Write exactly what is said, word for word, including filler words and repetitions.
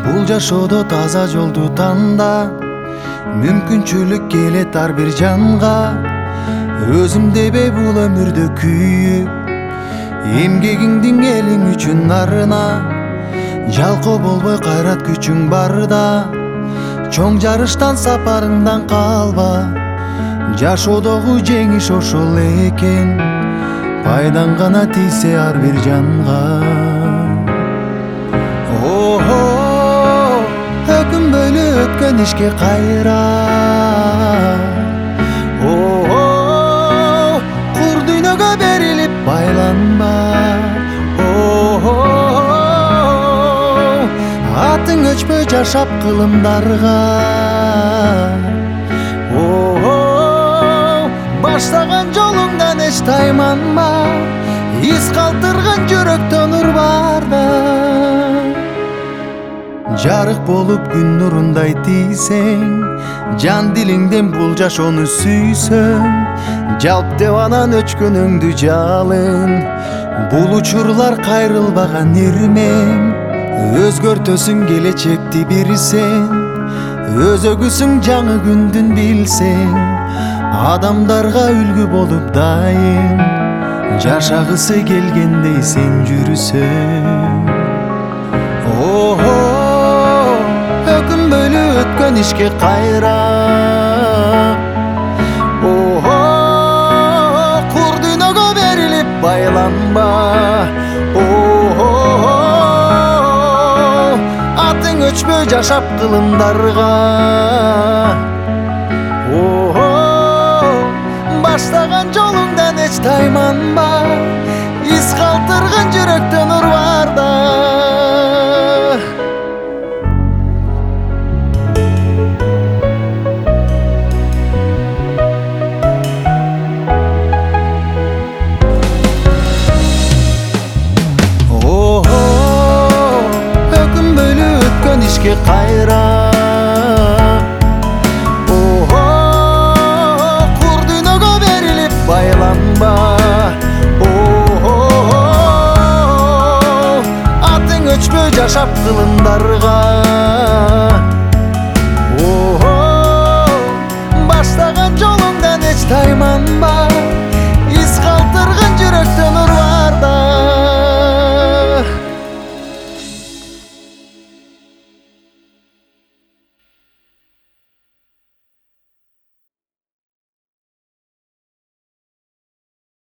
Бул жашоодо таза жолду танда, мүмкүнчүлүк келет ар бир жанга. Өзүм дебей бул өмүрдө күйүп, эмгегиңдин элиң үчүн арына. Жалкоо болбой кайрат күчүң барда, чоң жарыштан сапарыңдан калба. Жашоодогу жеңиш ошол экен, пайдаң гана тийсе ар бир жанга. Охо, өкүнбөйлү өткөн ишке кайра. Охо, кур дүйнөгө берилип байланба. Охо, атың өчпөй жашап кылымдарга. Охо, баштаган жолуңдан эч тайманма, из калтырган жүрөктөн нур барда. Жарык болуп күн нурундай тийсең, жан дилиңден бул жашоону сүйсөң, жалп деп анан өчкөнүңдү жалын. Бул учурлар кайрылбаган ирмең, өзгөртөсүң келечекти бир сен. Өзөгүсүң жаңы күндүн билсең, адамдарга үлгү болуп дайым, жашагысы келгендей сен жүрсөң. Охо, өкүнбөйлү өткөн ишке кайра. Охо, кур дүйнөгө берилип байланба. Охо, атың өчпөй жашап кылымдарга. Охо, баштаган жолуңдан эч тайманба, из калтырган жүрөктөн нур барда. Охо, өкүнбөйлү өткөн ишке кайра. Охо, кур дүйнөгө берилип байланба. Охо, атың өчпөй жашап кылымдарга. Охо, баштаган жолуңдан эч тайманба, из калтырган жүрөктөн